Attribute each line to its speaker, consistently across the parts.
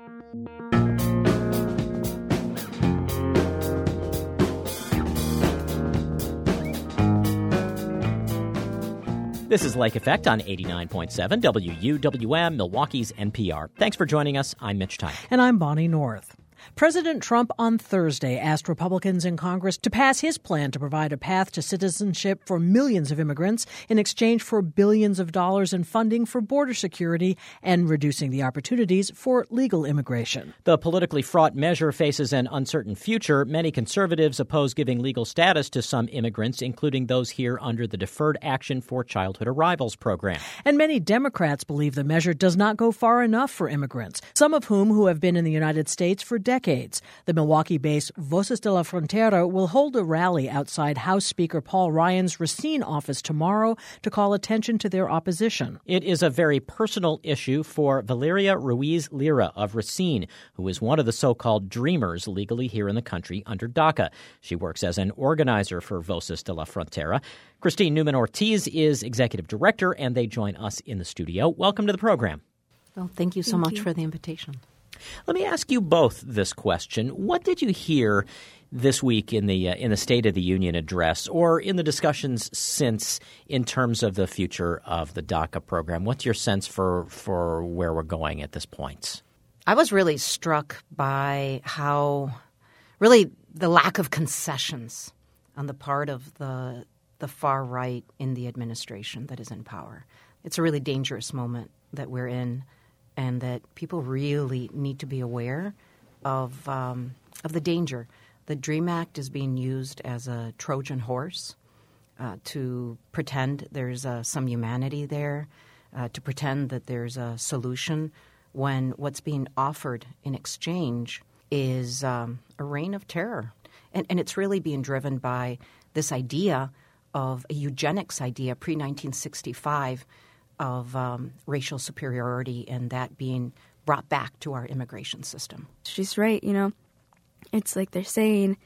Speaker 1: This is Lake Effect on 89.7 WUWM, Milwaukee's NPR. Thanks for joining us. I'm Mitch Tyler.
Speaker 2: And I'm Bonnie North. President Trump on Thursday asked Republicans in Congress to pass his plan to provide a path to citizenship for millions of immigrants in exchange for billions of dollars in funding for border security and reducing the opportunities for legal immigration.
Speaker 1: The politically fraught measure faces an uncertain future. Many conservatives oppose giving legal status to some immigrants, including those here under the Deferred Action for Childhood Arrivals program.
Speaker 2: And many Democrats believe the measure does not go far enough for immigrants, some of whom have been in the United States for decades. The Milwaukee-based Voces de la Frontera will hold a rally outside House Speaker Paul Ryan's Racine office tomorrow to call attention to their opposition.
Speaker 1: It is a very personal issue for Valeria Ruiz Lira of Racine, who is one of the so-called dreamers legally here in the country under DACA. She works as an organizer for Voces de la Frontera. Christine Newman-Ortiz is executive director, and they join us in the studio. Welcome to the program.
Speaker 3: Well, thank you so much for the invitation.
Speaker 1: Let me ask you both this question. What did you hear this week in the State of the Union address or in the discussions since in terms of the future of the DACA program? What's your sense for where we're going at this point?
Speaker 3: I was really struck by how really the lack of concessions on the part of the far right in the administration that is in power. It's a really dangerous moment that we're in. And that people really need to be aware of the danger. The DREAM Act is being used as a Trojan horse to pretend there's some humanity there, to pretend that there's a solution when what's being offered in exchange is a reign of terror. And it's really being driven by this idea of a eugenics idea pre-1965 of racial superiority and that being brought back to our immigration system.
Speaker 4: She's right, It's like they're saying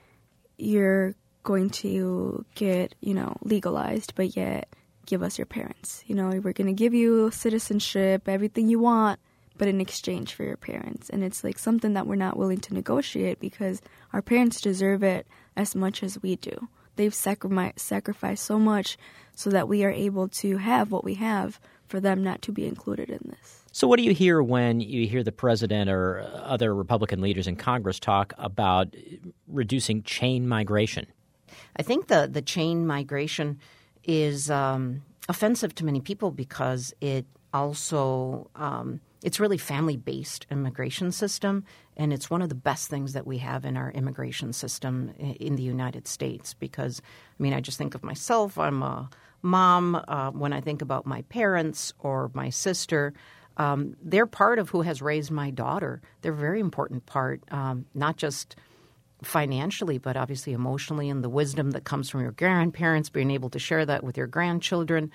Speaker 4: you're going to get, legalized, but yet give us your parents. We're going to give you citizenship, everything you want, but in exchange for your parents. And it's like something that we're not willing to negotiate because our parents deserve it as much as we do. They've sacrificed so much so that we are able to have what we have for them not to be included in this.
Speaker 1: So what do you hear when you hear the president or other Republican leaders in Congress talk about reducing chain migration?
Speaker 3: I think the chain migration is offensive to many people because it also it's really family-based immigration system, and it's one of the best things that we have in our immigration system in the United States because, I just think of myself. I'm a mom. When I think about my parents or my sister, they're part of who has raised my daughter. They're a very important part, not just financially, but obviously emotionally, and the wisdom that comes from your grandparents, being able to share that with your grandchildren,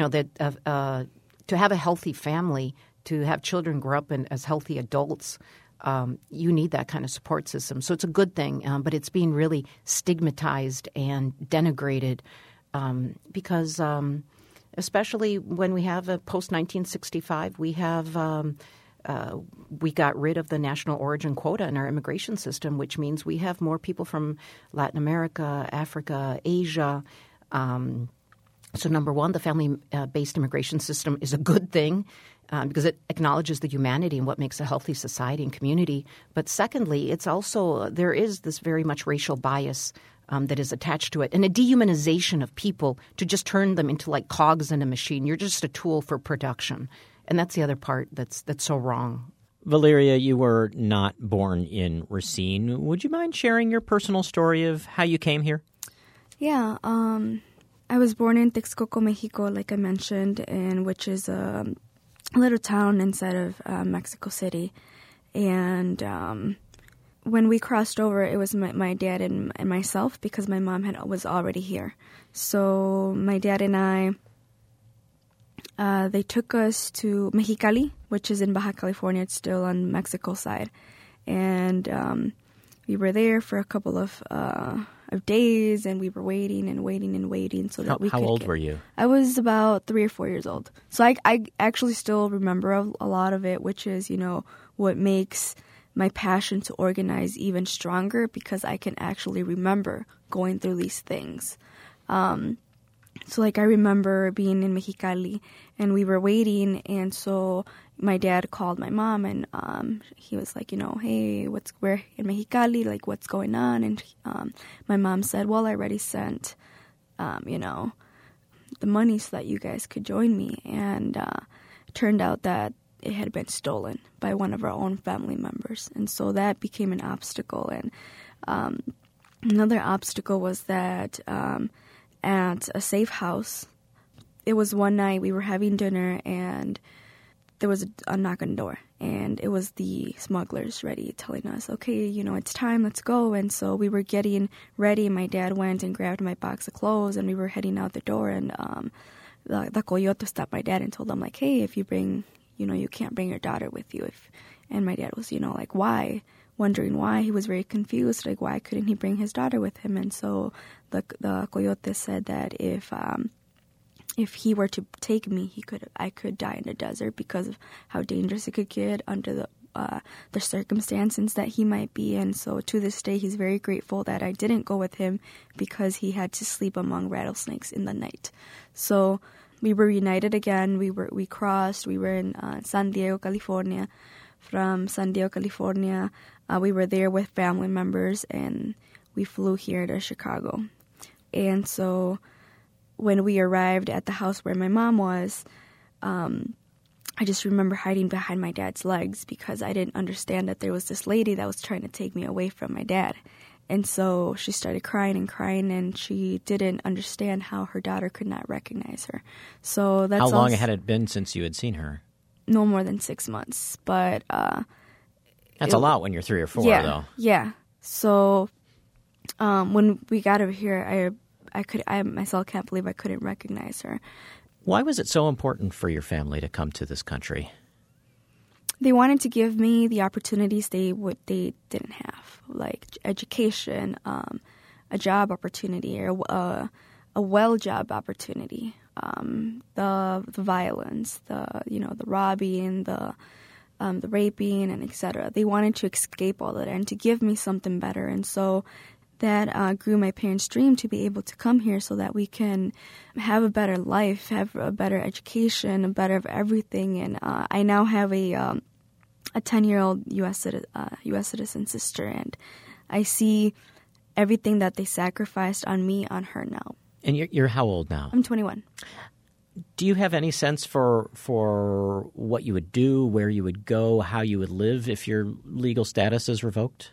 Speaker 3: that to have a healthy family, to have children grow up as healthy adults, you need that kind of support system. So it's a good thing, but it's being really stigmatized and denigrated because especially when we have a post-1965, we got rid of the national origin quota in our immigration system, which means we have more people from Latin America, Africa, Asia. So number one, the family-based immigration system is a good thing because it acknowledges the humanity and what makes a healthy society and community. But secondly, it's also there is this very much racial bias that is attached to it and a dehumanization of people to just turn them into like cogs in a machine. You're just a tool for production. And that's the other part that's so wrong.
Speaker 1: Valeria, you were not born in Racine. Would you mind sharing your personal story of how you came here?
Speaker 4: Yeah, I was born in Texcoco, Mexico, like I mentioned, which is a little town inside of Mexico City. And when we crossed over, it was my dad and myself because my mom was already here. So my dad and I, they took us to Mexicali, which is in Baja California. It's still on Mexico side. And we were there for a couple of days, and we were waiting and waiting and waiting so that we could.
Speaker 1: How old were you?
Speaker 4: I was about 3 or 4 years old. So I actually still remember a lot of it, which is, what makes my passion to organize even stronger, because I can actually remember going through these things. So like I remember being in Mexicali and we were waiting, and so my dad called my mom and he was like, hey, we're in Mexicali, like what's going on? And my mom said, well, I already sent, the money so that you guys could join me. And it turned out that it had been stolen by one of our own family members. And so that became an obstacle. And another obstacle was that at a safe house, it was one night we were having dinner and there was a knock on the door. And it was the smugglers ready telling us, okay, it's time, let's go. And so we were getting ready, and my dad went and grabbed my box of clothes, and we were heading out the door. And the coyote stopped my dad and told him, like, hey, if you bring, you can't bring your daughter with you. And my dad was, like, why? Wondering why. He was very confused, like, why couldn't he bring his daughter with him? And so the coyote said that if he were to take me, I could die in the desert because of how dangerous it could get under the circumstances that he might be in. So to this day, he's very grateful that I didn't go with him, because he had to sleep among rattlesnakes in the night. So we were reunited again. We crossed. We were in San Diego, California. From San Diego, California, we were there with family members, and we flew here to Chicago. And so when we arrived at the house where my mom was, I just remember hiding behind my dad's legs because I didn't understand that there was this lady that was trying to take me away from my dad. And so she started crying, and she didn't understand how her daughter could not recognize her. So that's
Speaker 1: how long had it been since you had seen her?
Speaker 4: No more than 6 months, but
Speaker 1: that's a lot when you're 3 or 4, though.
Speaker 4: Yeah. So when we got over here, I myself can't believe I couldn't recognize her.
Speaker 1: Why was it so important for your family to come to this country?
Speaker 4: They wanted to give me the opportunities they didn't have, like education, a job opportunity, or a well-job opportunity. The violence, the robbing, the raping, and etc. They wanted to escape all of that and to give me something better. And so that grew my parents' dream to be able to come here so that we can have a better life, have a better education, a better of everything. And I now have a 10-year-old U.S. citizen sister, and I see everything that they sacrificed on me, on her now.
Speaker 1: And you're how old now?
Speaker 4: I'm 21.
Speaker 1: Do you have any sense for what you would do, where you would go, how you would live if your legal status is revoked?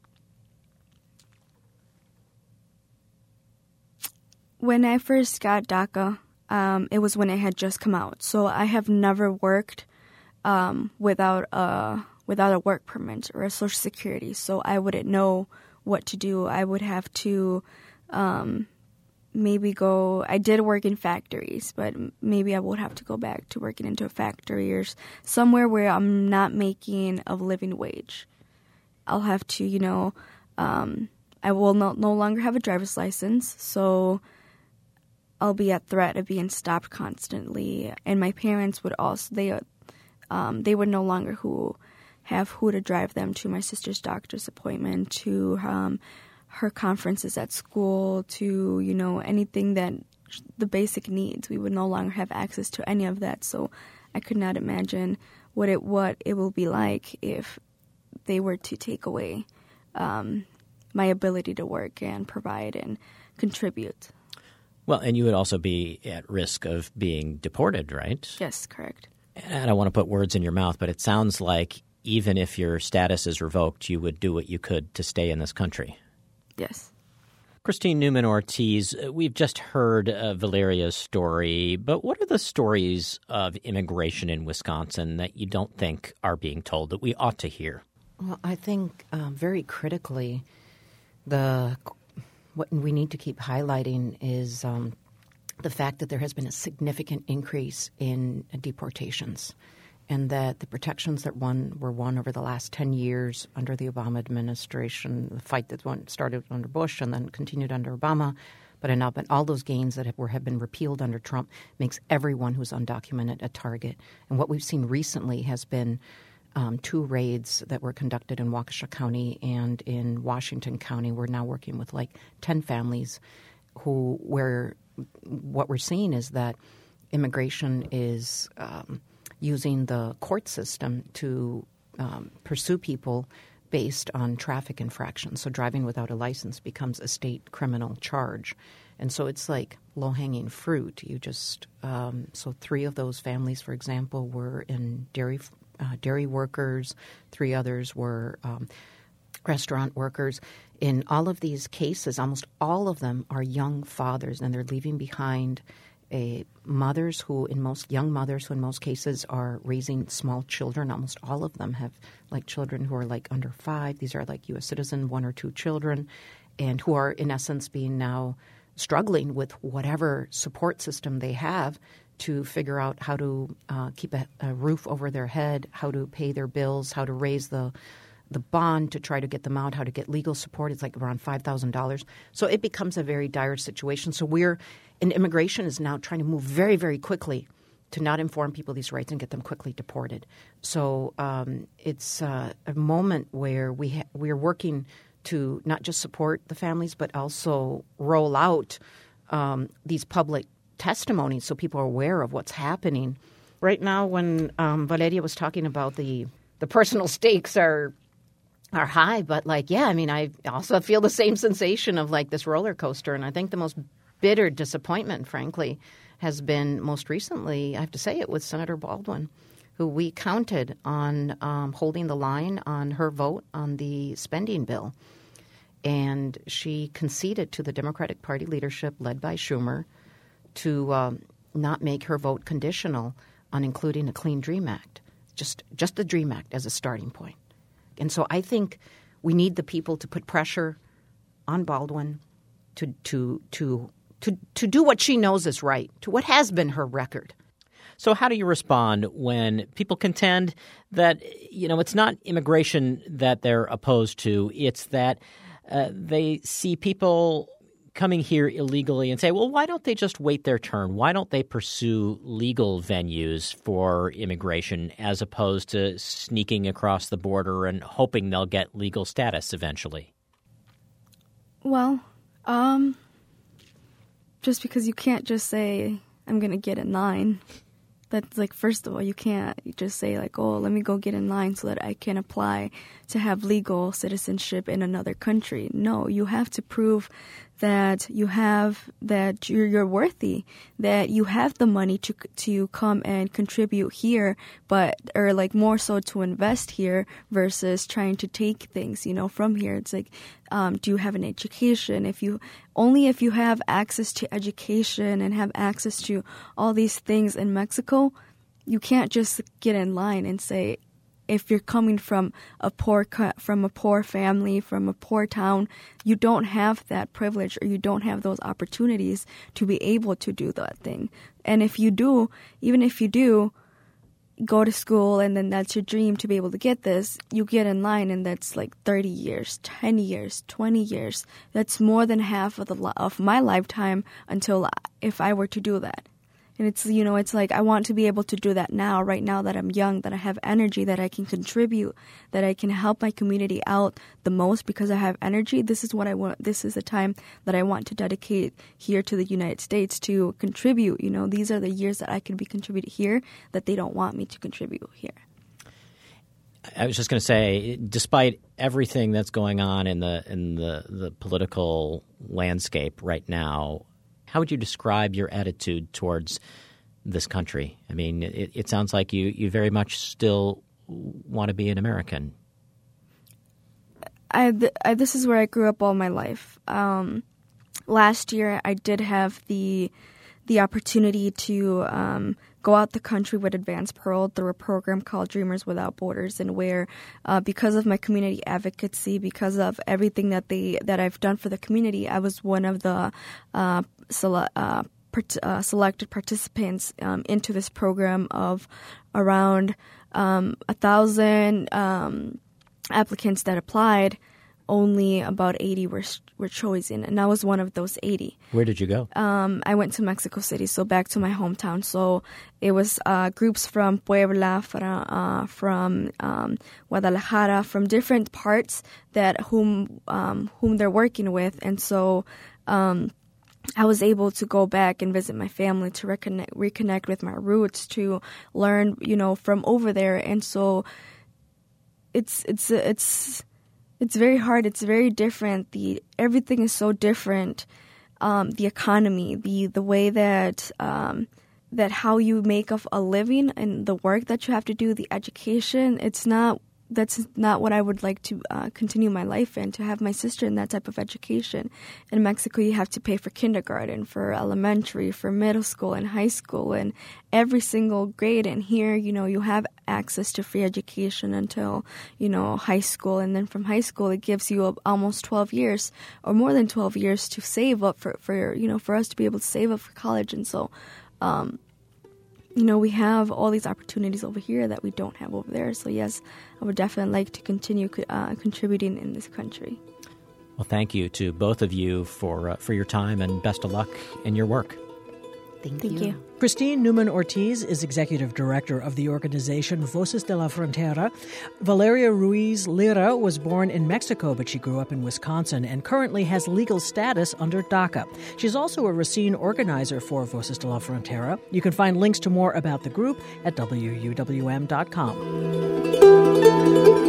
Speaker 4: When I first got DACA, it was when it had just come out. So I have never worked without a work permit or a Social Security. So I wouldn't know what to do. I would have to maybe go. I did work in factories, but maybe I would have to go back to working into a factory or somewhere where I'm not making a living wage. I'll have to, I will no longer have a driver's license, so I'll be at threat of being stopped constantly. And my parents would also, they would no longer have who to drive them to my sister's doctor's appointment, to her conferences at school, to, anything that the basic needs. We would no longer have access to any of that. So I could not imagine what it will be like if they were to take away my ability to work and provide and contribute.
Speaker 1: Well, and you would also be at risk of being deported, right?
Speaker 4: Yes, correct.
Speaker 1: And I don't want to put words in your mouth, but it sounds like even if your status is revoked, you would do what you could to stay in this country.
Speaker 4: Yes.
Speaker 1: Christine Newman Ortiz, we've just heard Valeria's story, but what are the stories of immigration in Wisconsin that you don't think are being told that we ought to hear?
Speaker 3: Well, I think very critically, what we need to keep highlighting is the fact that there has been a significant increase in deportations, and that the protections that were won over the last 10 years under the Obama administration, the fight that started under Bush and then continued under Obama, but have now been all those gains that have been repealed under Trump, makes everyone who's undocumented a target. And what we've seen recently has been 2 raids that were conducted in Waukesha County and in Washington County. We're now working with like 10 families where what we're seeing is that immigration is using the court system to pursue people based on traffic infractions. So driving without a license becomes a state criminal charge. And so it's like low-hanging fruit. You just so 3 of those families, for example, were in dairy workers. 3 others were restaurant workers. In all of these cases, almost all of them are young fathers, and they're leaving behind mothers who in most cases are raising small children. Almost all of them have like children who are like under 5. These are like U.S. citizen, 1 or 2 children, and who are in essence being now struggling with whatever support system they have to figure out how to keep a roof over their head, how to pay their bills, how to raise the bond to try to get them out, how to get legal support. It's like around $5,000. So it becomes a very dire situation. So immigration is now trying to move very, very quickly to not inform people of these rights and get them quickly deported. So it's a moment where we are working to not just support the families but also roll out these public testimonies so people are aware of what's happening. Right now, when Valeria was talking about the personal stakes are high, but I also feel the same sensation of like this roller coaster. And I think the most bitter disappointment, frankly, has been most recently, I have to say it, with Senator Baldwin, who we counted on holding the line on her vote on the spending bill. And she conceded to the Democratic Party leadership led by Schumer to not make her vote conditional on including a Clean Dream Act, just the Dream Act as a starting point. And so I think we need the people to put pressure on Baldwin to do what she knows is right, to what has been her record.
Speaker 1: So how do you respond when people contend that, it's not immigration that they're opposed to, it's that they see people coming here illegally and say, well, why don't they just wait their turn? Why don't they pursue legal venues for immigration as opposed to sneaking across the border and hoping they'll get legal status eventually?
Speaker 4: Well, just because you can't just say, I'm going to get in line. That's like, first of all, you can't just say like, oh, let me go get in line so that I can apply to have legal citizenship in another country. No, you have to prove that you're worthy, that you have the money to come and contribute here, or like more so to invest here versus trying to take things, from here. It's like, do you have an education? If you have access to education and have access to all these things in Mexico, you can't just get in line and say, if you're coming from a poor family, from a poor town, you don't have that privilege or you don't have those opportunities to be able to do that thing. And if you do, even if you do go to school and then that's your dream to be able to get this, you get in line and that's like 30 years, 10 years, 20 years. That's more than half of my lifetime until if I were to do that. And it's like I want to be able to do that now, right now that I'm young, that I have energy, that I can contribute, that I can help my community out the most because I have energy. This is what I want. This is the time that I want to dedicate here to the United States to contribute. These are the years that I can be contributed here that they don't want me to contribute here.
Speaker 1: I was just going to say, despite everything that's going on in the political landscape right now, how would you describe your attitude towards this country? I mean, it sounds like you very much still want to be an American.
Speaker 4: This is where I grew up all my life. Last year, I did have the opportunity to go out the country with Advanced Parole through a program called Dreamers Without Borders, and where because of my community advocacy, because of everything that I've done for the community, I was one of the selected participants into this program of around 1,000 applicants that applied. only about 80 were chosen, and I was one of those 80.
Speaker 1: Where did you go?
Speaker 4: I went to Mexico City, so back to my hometown. So it was groups from Puebla, from Guadalajara, from different parts that whom they're working with, and so I was able to go back and visit my family, to reconnect with my roots, to learn, from over there, and so it's very hard. It's very different. Everything is so different. The economy, the way that how you make a living, and the work that you have to do, the education. That's not what I would like to continue my life in, to have my sister in that type of education. In Mexico, you have to pay for kindergarten, for elementary, for middle school and high school, and every single grade. And here, you have access to free education until, high school. And then from high school, it gives you almost 12 years or more than 12 years to save up for us to be able to save up for college. And so, we have all these opportunities over here that we don't have over there. So, yes, I would definitely like to continue contributing in this country.
Speaker 1: Well, thank you to both of you for your time, and best of luck in your work.
Speaker 3: Thank
Speaker 4: you.
Speaker 3: you.
Speaker 2: Christine Newman Ortiz is executive director of the organization Voces de la Frontera. Valeria Ruiz Lira was born in Mexico, but she grew up in Wisconsin and currently has legal status under DACA. She's also a Racine organizer for Voces de la Frontera. You can find links to more about the group at WUWM.com.